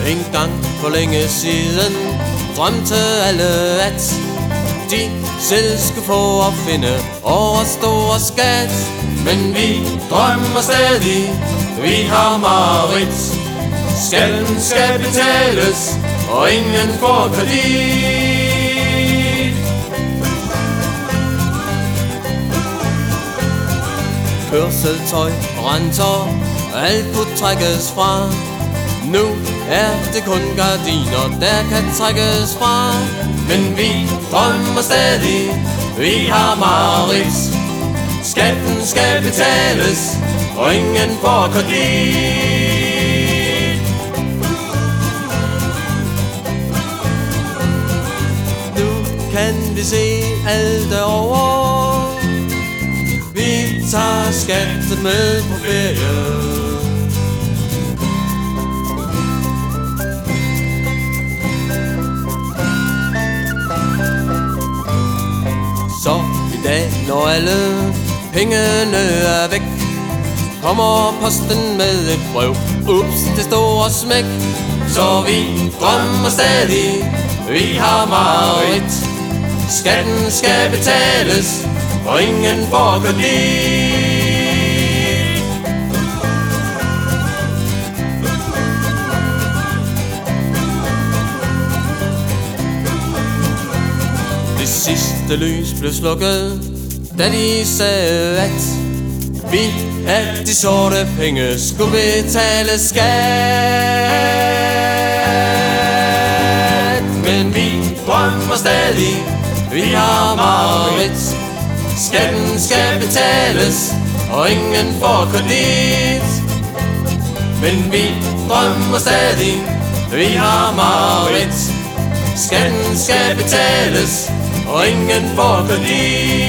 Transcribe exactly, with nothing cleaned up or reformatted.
En gang for længe siden drømte alle, at de selv skulle få at finde over store skat. Men vi drømmer stadig, vi har mareridt. Skatten skal betales, og ingen får kredit. Kørseltøj, renter, alt kunne trækkes fra. Nu er det kun gardiner, der kan trækkes fra. Men vi drømmer stadig, vi har mareridt. Skatten skal betales, og ingen får kredit. Nu kan vi se alt derovre. Vi tager skatten med på ferie. Så i dag, når alle pengene er væk, kommer posten med et brev. Ups, det store smæk. Så vi drømmer stadig, vi har mareridt. Skatten skal betales, og ingen får kredit. Det sidste lys blev slukket, da de sagde, at vi af de sorte penge skulle betale skat. Men vi drømmer stadig, vi har mareridt. Skatten skal betales, og ingen får kredit. Men vi drømmer stadig, vi har mareridt. Skatten skal betales, og ingen får kredit.